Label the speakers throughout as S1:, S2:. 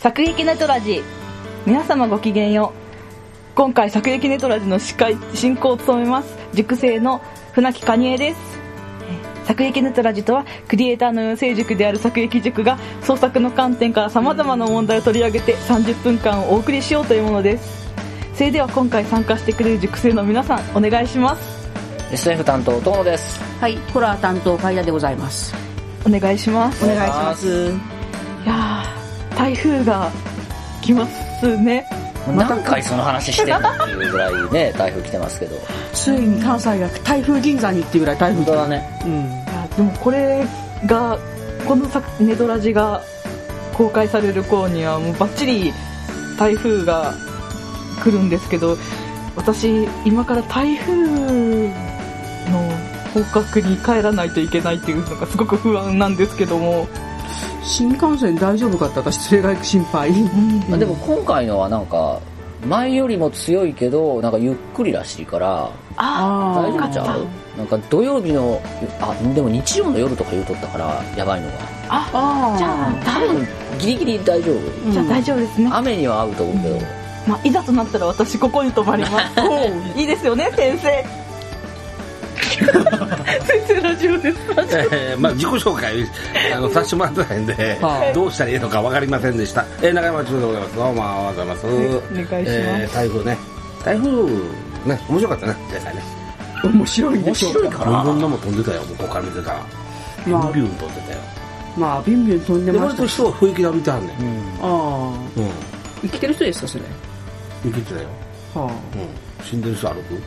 S1: 作劇ネトラジ、皆様ごきげんよう。今回作劇ネトラジの進行を務めます塾生の船木かにえです。作劇ネトラジとはクリエイターの養成塾である作劇塾が創作の観点から様々な問題を取り上げて30分間をお送りしようというものです。それでは今回参加してくれる塾生の皆さん、お願いします。
S2: SF 担当友野です。
S3: はい、ホラー担当海田でございます。
S1: お願いします。
S3: お願いします。
S1: いやー、台風が来ますね。
S2: 何回その話してるっていうぐらいね台風来てますけど、
S3: ついに関西が台風銀座にっていうぐらい台風
S2: 本当だね。
S1: いやでもこのネドラジが公開される頃にはもうバッチリ台風が来るんですけど、私今から台風の方角に帰らないといけないっていうのがすごく不安なんですけども、
S3: 新幹線大丈夫かって私それが心配、
S2: でも今回のはなんか前よりも強いけどなんかゆっくりらしいから大丈夫ちゃう。なんか土曜日のでも日曜の夜とか言うとったからやばいのが、
S1: じゃあ
S2: 多分ギリギリ大丈夫、
S1: じゃあ大丈夫ですね。
S2: 雨には合うと思うけど、
S1: いざとなったら私ここに泊まりますいいですよね先生先生ラジオです。
S4: 自己紹介させてもらってないんで、どうしたらいいのか分かりませんでした。中山中でございます。どうもおはようございます。
S1: お願いします。
S4: 台風ね面白かったね前回ね。
S3: 面白いでしょうか。
S4: いろんなもん飛んでたよ、向こうから見てたらビュンビュン飛んでたよ。
S3: ビュンビュン飛んでました。
S4: で割と人は雰囲気で歩いてはんねん。
S3: 生きてる人ですかそれ。
S4: 生きてたよ。死んでる人歩く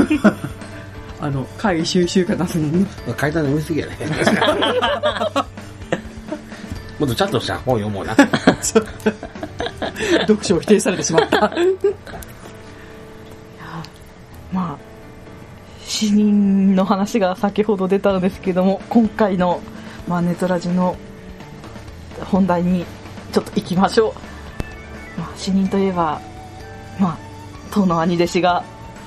S3: 会議収集かなすの
S4: 階段の見過ぎやねもっとちゃんとした本読もうな
S3: 読書を否定されてしまった
S1: 死人の話が先ほど出たのですけども、今回の、ネトラジの本題にちょっと行きましょう。死人といえば当の兄弟子が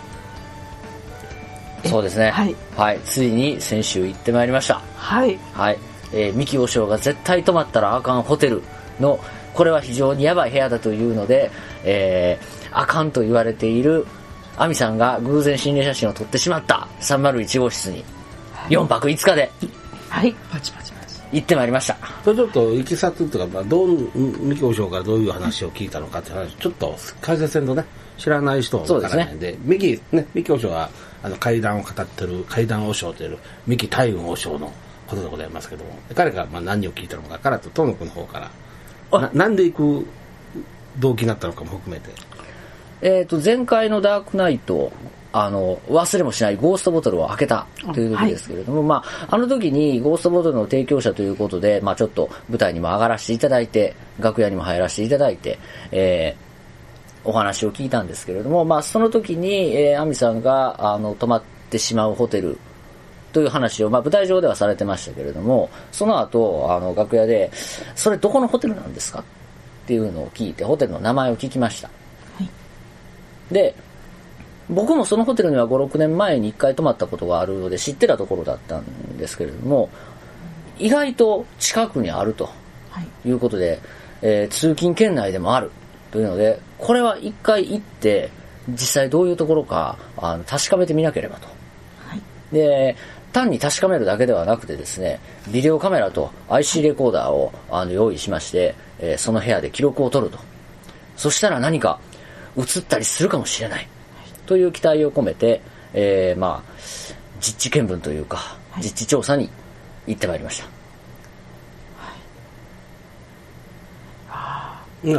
S2: そうですね、はい、ついに先週行ってまいりました。三木和尚が絶対泊まったらあかんホテルの、これは非常にヤバい部屋だというので、あかんと言われている亜美さんが偶然心霊写真を撮ってしまった301号室に4泊5日で
S3: パチパチ
S2: 行ってまいりました。
S4: ちょっといきさつというか、三木和尚からどういう話を聞いたのかって話ちょっと解説せんとね、知らない人は分からないんで、三木和尚は怪談を語ってる怪談和尚という三木大雲和尚のことでございますけども、彼が何を聞いたのかからと東野君の方からなんで行く動機になったのかも含めて。
S2: 前回のダークナイト忘れもしないゴーストボトルを開けたという時ですけれども、あの時にゴーストボトルの提供者ということで、ちょっと舞台にも上がらせていただいて楽屋にも入らせていただいて、お話を聞いたんですけれども、その時に亜美さんが泊まってしまうホテルという話を、舞台上ではされてましたけれども、その後楽屋でそれどこのホテルなんですかっていうのを聞いてホテルの名前を聞きました。で僕もそのホテルには 5,6 年前に1回泊まったことがあるので知ってたところだったんですけれども、意外と近くにあるということで、通勤圏内でもあるというので、これは1回行って実際どういうところか確かめてみなければと、で単に確かめるだけではなくてですね、ビデオカメラと IC レコーダーを用意しまして、その部屋で記録を取ると。そしたら何か映ったりするかもしれないという期待を込めて、実地見分というか、実地調査に行ってまいりました。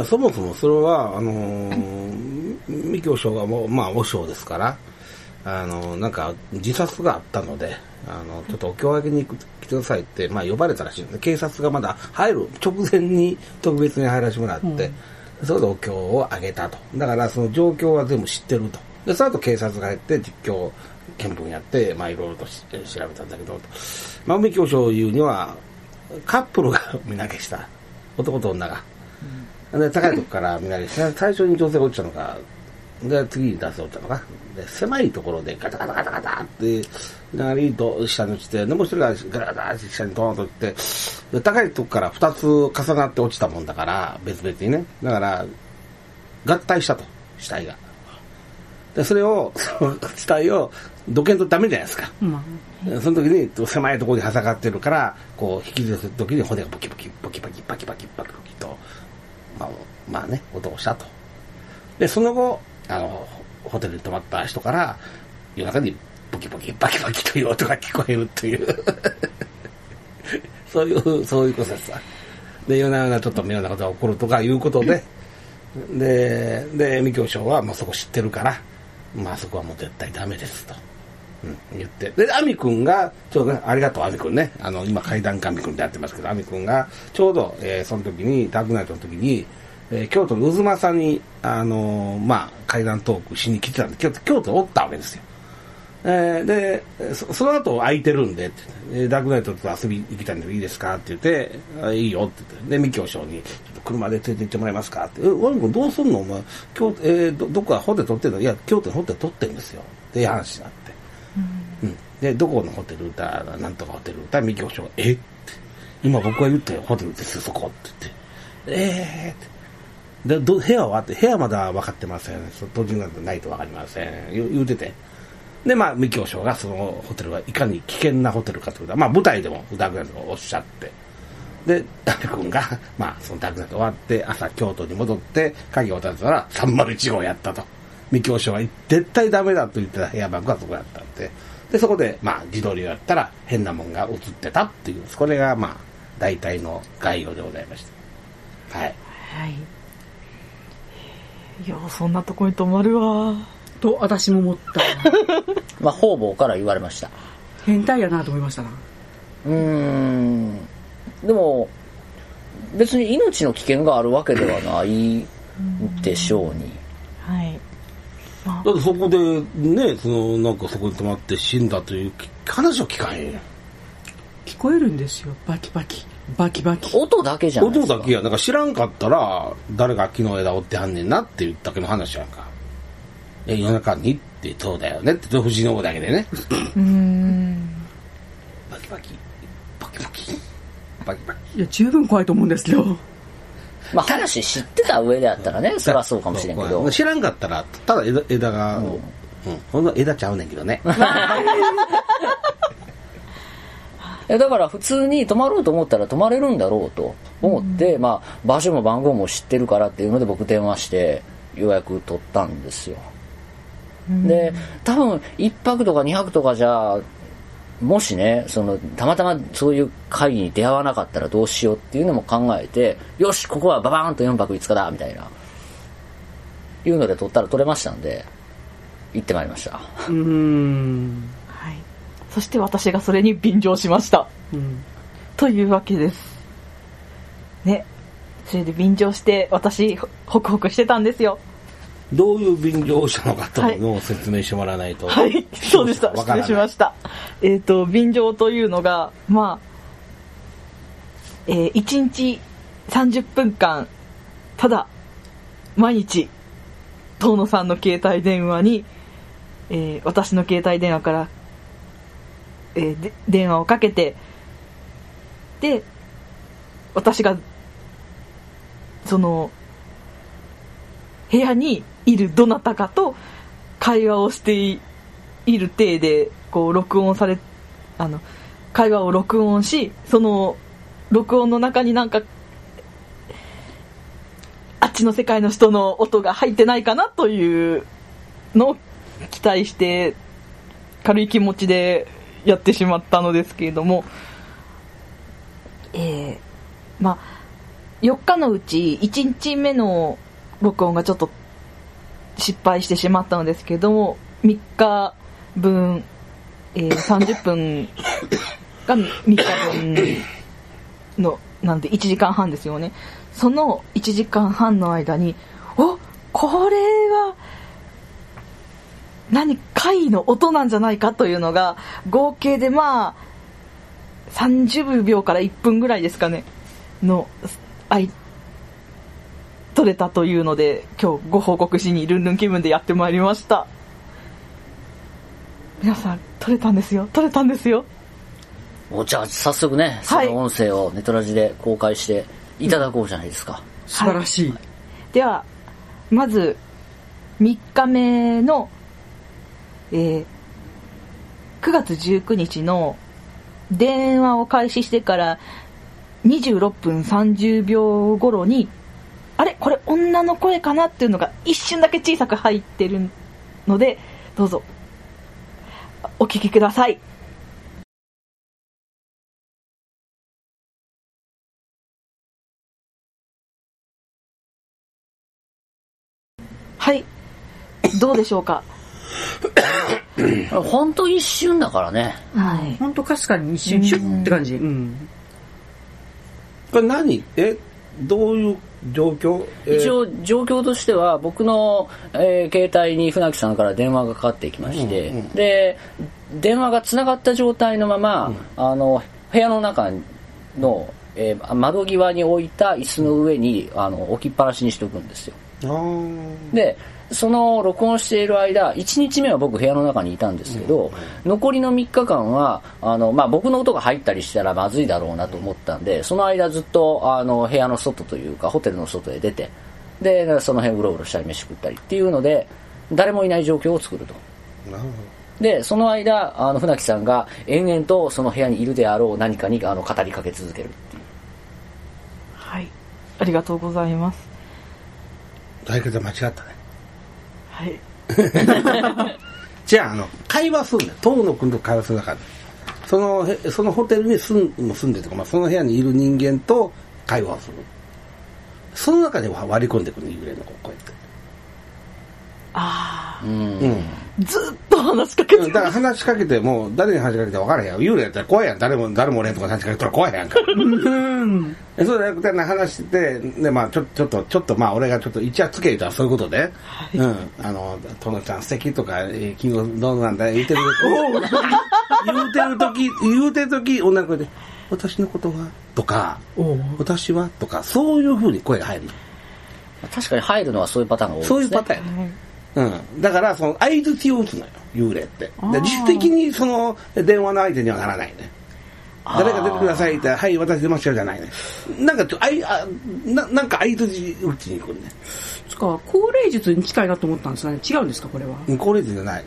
S4: そもそもそれは三木和尚が和尚ですからなんか自殺があったのでちょっとお経をあげに来てくださいって呼ばれたらしいんです。警察がまだ入る直前に特別に入らせてもらって、それでお経をあげたと。だからその状況は全部知ってると。でその後警察が入って実況見分やっていろいろと調べたんだけど、三木和尚言うにはカップルが身投げした、男と女が、で高いとこから身投げした。最初に女性が落ちたのがで、次に出せおったのか。で、狭いところでガタガタガタガタって、なりと下に落ちて、で、もう一人がガタガタって下にドーンと落ちて、高いとこから2つ重なって落ちたもんだから、別々にね。だから、合体したと、死体が。で、それを、その死体をどけんとダメじゃないですか。その時に、狭いところに挟がってるから、こう、引きずる時に骨がボキボキ、ボキボキ、バキバキ、バキバキと、まあね、音をしたと。で、その後、ホテルに泊まった人から、夜中にボキボキ、バキバキという音が聞こえるという、そういうことですわ。で、夜な夜なちょっと妙なことが起こるとかいうことで、で、三京省はもうそこ知ってるから、まあそこはもう絶対ダメですと、言って。で、アミ君が、ちょうどね、ありがとうアミ君ね、今階段アミ君でやってますけど、アミ君が、ちょうど、その時に、ダークナイトの時に、京都の渦政に、階段トークしに来てたんで、京都におったわけですよ。で、その後空いてるんで、ダークナイトと遊び行きたいんでいいですかって言って、いいよって言って、で、三京省に、車で連れて行ってもらえますかって、ワン君どうすんのお前、どこかホテル取ってんの？いや、京都にホテル取ってんですよ。っていう話になって。で、どこのホテルだ、なんとかホテルだ、三京省が、って。今僕が言ったよ、ホテルですよ、そこって言って。って。で、部屋はって、部屋まだ分かってません。途中なんてないと分かりません。言うてて。で、三京省がそのホテルがいかに危険なホテルかということは、舞台でもダークナイトがおっしゃって。で、ダメ君が、そのダークナイト終わって、朝京都に戻って、鍵を渡したら301号やったと。三京省は絶対ダメだと言ってた部屋番号がそこやったんで。で、そこで、自撮りをやったら変なもんが映ってたっていう、これが、大体の概要でございました。はい。
S1: はい。いや、そんなとこに泊まるわ。
S3: と、私も思った。
S2: 方々から言われました。
S3: 変態やなと思いましたな。
S2: でも、別に命の危険があるわけではないでしょうに。
S1: はい。
S4: だってそこでね、なんかそこに泊まって死んだという話を聞かへんやん。
S3: 聞こえるんですよ。バキバキ。バキバキ。
S2: 音だけじゃないですか。
S4: 音だけや。なんか知らんかったら、誰が木の枝折ってはんねんなっていうだけの話やんか。夜中にってそうだよねって、藤のだけでね。バキバキ。バキバキ。バキバキ。
S3: いや、十分怖いと思うんですけど。
S2: 話知ってた上であったらね、そりゃそうかもしれんけど。
S4: 知らんかったら、ただ枝が、ほんの枝ちゃうねんけどね。
S2: だから普通に泊まろうと思ったら泊まれるんだろうと思って、場所も番号も知ってるからっていうので僕電話して予約取ったんですよ。で、多分1泊とか2泊とかじゃ、もしね、たまたまそういう会に出会わなかったらどうしようっていうのも考えて、よし、ここはババーンと4泊5日だみたいな、いうので取ったら取れましたんで、行ってまいりました。
S1: はい。そして私がそれに便乗しました。というわけです。ね。それで便乗して、私、ホクホクしてたんですよ。
S4: どういう便乗をしたのかというのを説明してもらわないと。
S1: はい、そうでした。失礼しました。便乗というのが、1日30分間、ただ、毎日、遠野さんの携帯電話に、私の携帯電話から、電話をかけて、で、私が、部屋にいるどなたかと会話をしている体で、録音され、会話を録音し、その録音の中になんか、あっちの世界の人の音が入ってないかなというのを期待して、軽い気持ちでやってしまったのですけれども、4日のうち1日目の録音がちょっと失敗してしまったのですけども、3日分、30分が3日分の、なんで1時間半ですよね。その1時間半の間に、これは貝の音なんじゃないかというのが合計で30秒から1分ぐらいですかねの撮れたというので、今日ご報告しにルンルン気分でやってまいりました。皆さん、撮れたんですよ。
S2: じゃあ早速ね、その音声をネトラジで公開していただこうじゃないですか。
S3: 素晴らしい。
S1: はい、では、まず、3日目の、9月19日の電話を開始してから26分30秒頃に、あれこれ女の声かなっていうのが一瞬だけ小さく入ってるので、どうぞお聞きください。はい、どうでしょうか。
S2: ほんと一瞬だからね。
S1: はい。
S3: ほんとかすかに一瞬シュッって感じ。うん。
S4: これ何？どういう状況？
S2: 一応状況としては僕の、携帯に船木さんから電話がかかってきまして、で電話がつながった状態のまま、部屋の中の、窓際に置いた椅子の上に置きっぱなしにしておくんですよ。でその録音している間、1日目は僕部屋の中にいたんですけど、残りの3日間は僕の音が入ったりしたらまずいだろうなと思ったんで、その間ずっと部屋の外というかホテルの外へ出て、でその辺うろうろしたり飯食ったりっていうので誰もいない状況を作ると。でその間船木さんが延々とその部屋にいるであろう何かに語りかけ続けるっていう。
S1: はい、ありがとうございます。
S4: だけど間違ったね。
S1: はい。
S4: じゃあ会話するんだよ。遠野君と会話する中で、そのホテルに住んでるとか、その部屋にいる人間と会話をする。その中で割り込んでくる幽霊の子こうやって。
S1: ああ。ずっと話しかけてる。
S4: だから話しかけても誰に話しかけて分からへんやん。幽霊やったら怖いやん。誰も俺とか話しかけたら怖いやんか。そうじゃなくて話してて、でちょっと俺がちょっと一夜つけ言ったらそういうことで、トノちゃん素敵とか、昨日どうなんだ言うてる時女の子で私のことはとか私はとか、そういう風に声が入るの。
S2: 確かに入るのはそういうパターンが多いですね。
S4: そういうパターンやね。だから相槌を打つのよ幽霊って。自主的にその電話の相手にはならないね。誰か出てくださいって、はい私出ましたよじゃないね。なんか相槌打ちに行くね。
S3: 高齢術に近いなと思ったんですが、ね、違うんですかこれは。
S4: 高齢術じゃない。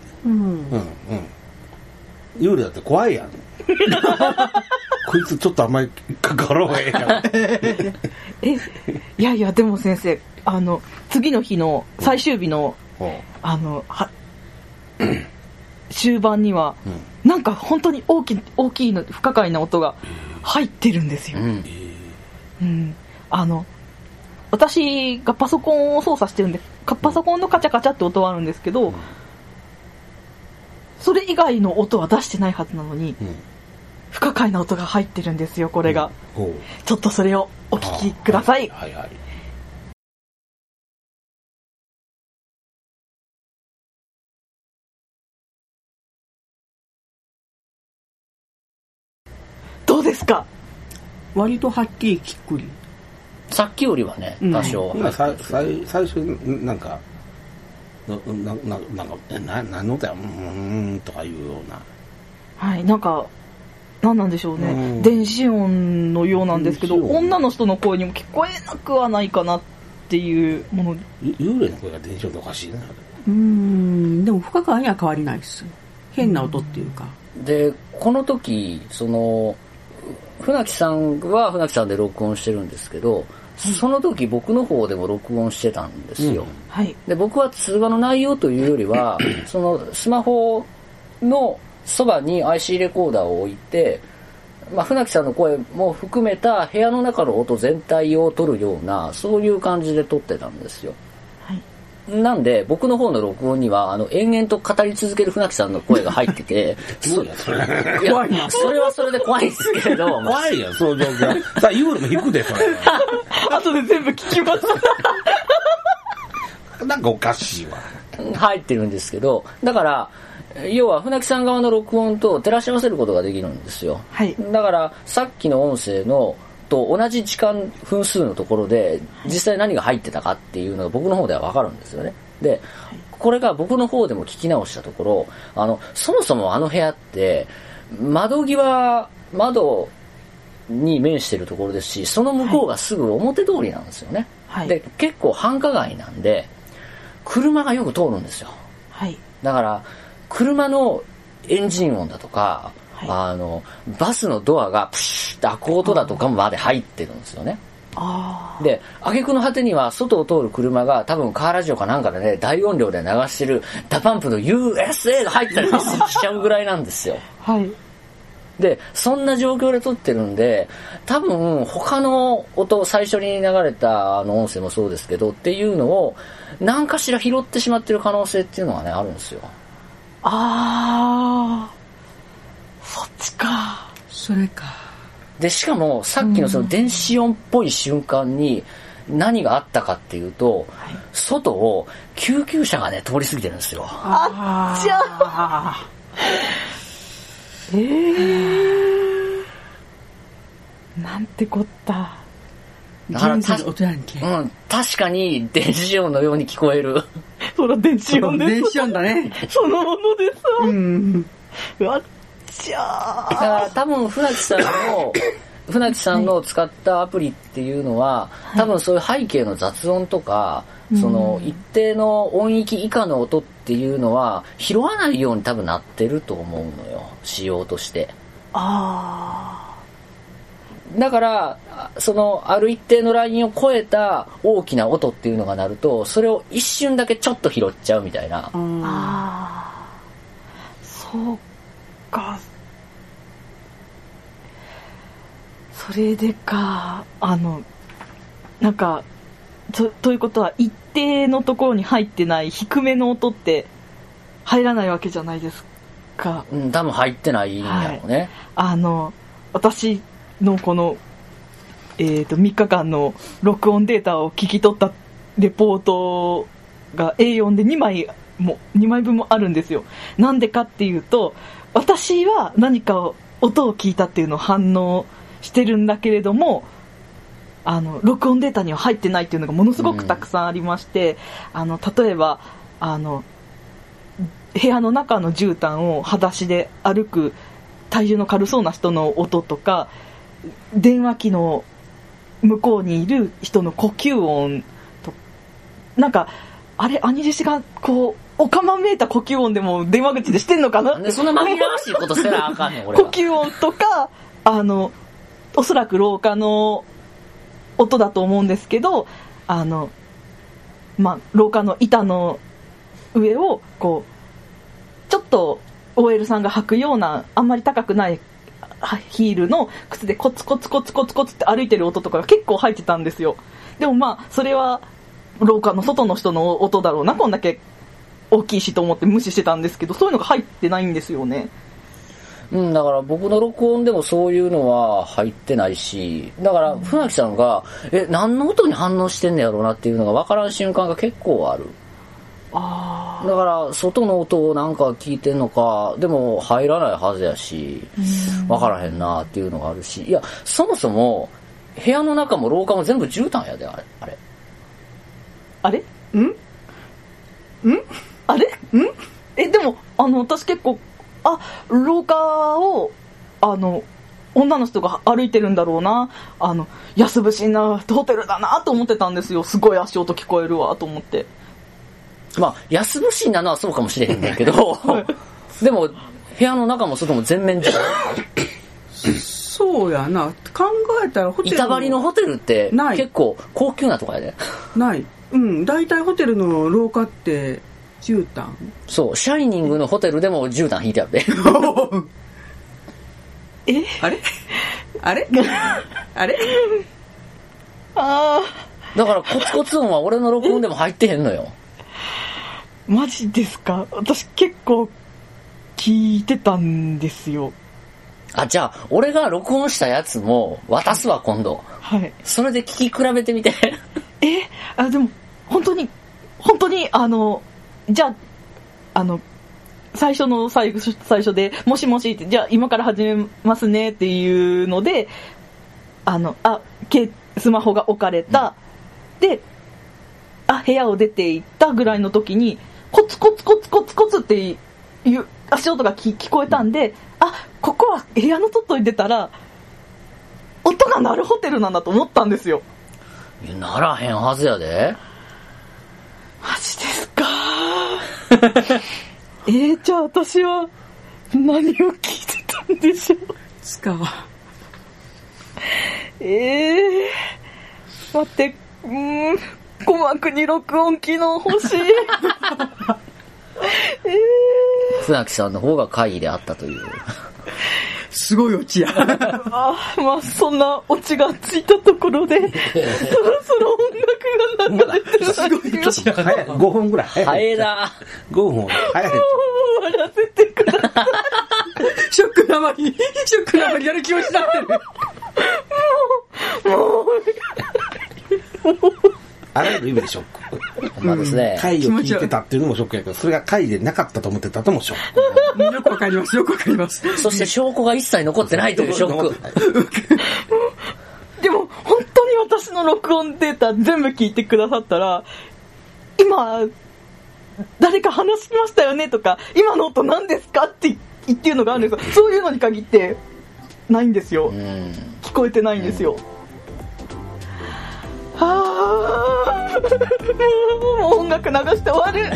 S4: 幽霊だって怖いやん。こいつちょっとあんまり関わろうへん
S1: やん。いやでも先生、次の日の最終日の終盤には、なんか本当に大きいの不可解な音が入ってるんですよ。私がパソコンを操作してるんで、パソコンのカチャカチャって音はあるんですけど、それ以外の音は出してないはずなのに、不可解な音が入ってるんですよ。これが、ちょっとそれをお聞きください。どうですか？
S3: 割とはっきりきっくり。
S2: さっきよりはね、多少。
S4: 最初なんか何のだよとかいうような。
S1: はい、なんか何なんでしょうね。電子音のようなんですけど、女の人の声にも聞こえなくはないかなっていうもの。
S4: 幽霊の声が電子音っておかしいな。
S3: でも不可解には変わりないです。変な音っていうか。
S2: でこの時船木さんは船木さんで録音してるんですけど、その時僕の方でも録音してたんですよ。で僕は通話の内容というよりはそのスマホのそばに IC レコーダーを置いて、船木さんの声も含めた部屋の中の音全体を取るような、そういう感じで撮ってたんですよ。なんで僕の方の録音には延々と語り続ける船木さんの声が入ってて
S4: そうやそれ
S2: 怖いな。それはそれで怖いですけれど
S4: 怖いよその状況。さあ幽霊も引くでそれ
S1: 後で全部聞きます
S4: なんかおかしいわ。
S2: 入ってるんですけど、だから要は船木さん側の録音と照らし合わせることができるんですよ。だからさっきの音声のと同じ時間分数のところで実際何が入ってたかっていうのが僕の方では分かるんですよね。で、これが僕の方でも聞き直したところ、そもそもあの部屋って窓に面してるところですし、その向こうがすぐ表通りなんですよね。はい、で、結構繁華街なんで車がよく通るんですよ。はい、だから車のエンジン音だとか、はい、バスのドアがプシュッと開く音だとかまで入ってるんですよね。で、挙句の果てには外を通る車が多分カーラジオかなんかでね、大音量で流してるダパンプの USA が入ったりしちゃうぐらいなんですよ。はい。で、そんな状況で撮ってるんで、多分他の音、最初に流れた音声もそうですけどっていうのを何かしら拾ってしまってる可能性っていうのがね、あるんですよ。
S1: そっちか。
S3: それか。
S2: で、しかもさっきのその電子音っぽい瞬間に何があったかっていうと、外を救急車がね、通り過ぎてるんですよ。
S1: あっちゃなんてこった。
S2: だから確かに電子音のように聞こえる。
S1: そら電子音です。
S3: 電子音だね。
S1: そのものです。わっちゃー。
S2: だから多分船木さんの使ったアプリっていうのは、多分そういう背景の雑音とか、その一定の音域以下の音っていうのは拾わないように多分なってると思うのよ、仕様として。だからそのある一定のラインを超えた大きな音っていうのが鳴ると、それを一瞬だけちょっと拾っちゃうみたいな。
S1: そうか。それでか。なんかということは一定のところに入ってない低めの音って入らないわけじゃないですか。
S2: 多分入ってないんやろうね。
S1: 私のこの、3日間の録音データを聞き取ったレポートが A4 で2枚分もあるんですよ。なんでかっていうと、私は何か音を聞いたっていうのを反応してるんだけれども、録音データには入ってないっていうのがものすごくたくさんありまして、例えば部屋の中の絨毯を裸足で歩く体重の軽そうな人の音とか、電話機の向こうにいる人の呼吸音と、なんか兄弟子がこうおかまめいた呼吸音でも電話口でしてんのかなって。
S2: そんな紛らわしいことせなあかんねん俺は。
S1: 呼吸音とかおそらく廊下の音だと思うんですけど、廊下の板の上をこうちょっと OL さんが履くようなあんまり高くないヒールの靴でコツコツコツコツコツって歩いてる音とかが結構入ってたんですよ。でもそれは廊下の外の人の音だろうな、こんだけ大きいしと思って無視してたんですけど、そういうのが入ってないんですよね。
S2: だから僕の録音でもそういうのは入ってないし、だから船木さんが何の音に反応してんねやろうなっていうのが分からん瞬間が結構ある。だから外の音をなんか聞いてんのか、でも入らないはずやし、分からへんなっていうのがあるし、いやそもそも部屋の中も廊下も全部絨毯やで、あれ
S1: あれあれでも私結構廊下を女の人が歩いてるんだろうな、安物心なホテルだなと思ってたんですよ。すごい足音聞こえるわと思って。
S2: 安物心なのはそうかもしれへんねんけどでも部屋の中も外も全面
S3: そうやな、考えたらホテル
S2: 板張りのホテルって結構高級なとこやで。
S3: ない大体ホテルの廊下って絨毯。
S2: そう、シャイニングのホテルでも絨毯引いてあるで
S3: あれ
S2: だからコツコツ音は俺の録音でも入ってへんのよ。
S1: マジですか？私結構聞いてたんですよ。
S2: じゃあ俺が録音したやつも渡すわ今度。
S1: はい。そ
S2: れで聞き比べてみて
S1: でも本当にじゃあ最初でもしもしって、じゃあ今から始めますねっていうのでスマホが置かれた、で、部屋を出て行ったぐらいの時に、コツコツコツコツコツっていう足音が聞こえたんで、ここは部屋の外に出たら、音が鳴るホテルなんだと思ったんですよ。
S2: ならへんはずやで。
S1: マジですかじゃあ私は何を聞いてたんでしょう。
S3: つか
S1: 待って、鼓膜に録音機能欲しい。
S2: 船木さんの方が会議であったという。
S3: すごいオチや。
S1: そんなオチがついたところで、そろそろ音楽が流れてる。
S3: すごいオチや。
S4: 早い。5分ぐらい早い。
S2: 早いな。
S4: 5分早い。
S1: 終わらせてください。
S3: ショックなまりやる気を失ってる。
S4: あらゆる意味でショック。
S2: まあですね。
S4: 会を聞いてたっていうのもショックやけど、それが会でなかったと思ってたともショック。
S3: よくわかります。
S2: そして証拠が一切残ってないというショック。
S1: でも本当に私の録音データ全部聞いてくださったら、今誰か話しましたよねとか、今の音何ですかって言ってるのがあるんですよ。そういうのに限ってないんですよ。聞こえてないんですよ。もう音楽流して終わる。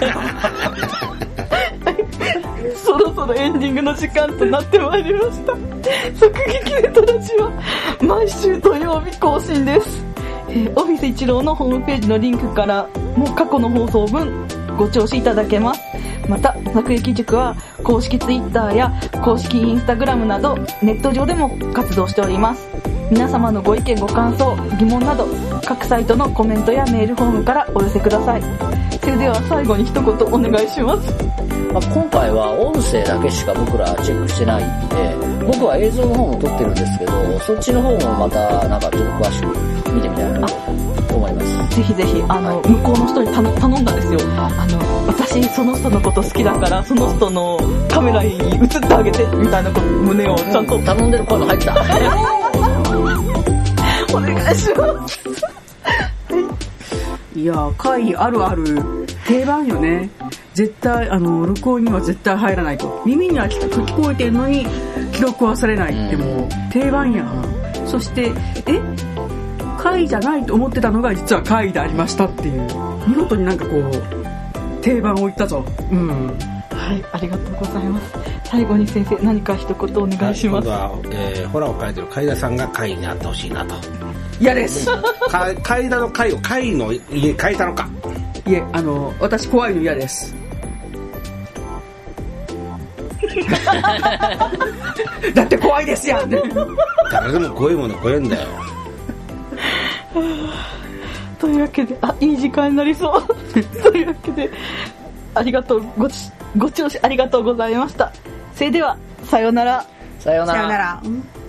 S1: そろそろエンディングの時間となってまいりました。即撃ネタラジは毎週土曜日更新です。オフィス一郎のホームページのリンクからも過去の放送分ご聴取いただけます。また作劇塾は公式ツイッターや公式インスタグラムなどネット上でも活動しております。皆様のご意見ご感想疑問など各サイトのコメントやメールフォームからお寄せください。それでは最後に一言お願いします。
S2: 今回は音声だけしか僕らチェックしてないんで、僕は映像の方も撮ってるんですけど、そっちの方もまたなんかちょっと詳しく見てみたいなと思います。
S1: ぜひぜひ向こうの人に頼んだんですよ。私その人のこと好きだからその人のカメラに映ってあげてみたいなこと胸をちゃんと
S2: 頼んでる声も入った。
S1: お願いします。
S3: いや会議あるある定番よね。絶対録音には絶対入らないと。耳には聞こえてるのに記録はされないってもう定番やん。そして会じゃないと思ってたのが実は会でありましたっていう、見事になんかこう定番を言ったぞ。
S1: はい、ありがとうございます。最後に先生何か一言お願いします。
S4: 今度は、ホラーを書いてる海田さんが会にあってほしいなと。
S3: 嫌です。
S4: 海田の会を会の家変えたのか。
S3: いえ、私怖いの嫌です。だって怖いですやん。
S4: 誰でも怖いもの怖いんだよ。
S1: というわけでいい時間になりそうというわけでご聴取ありがとうございました。それではさようなら。
S2: さようなら。
S3: さようなら。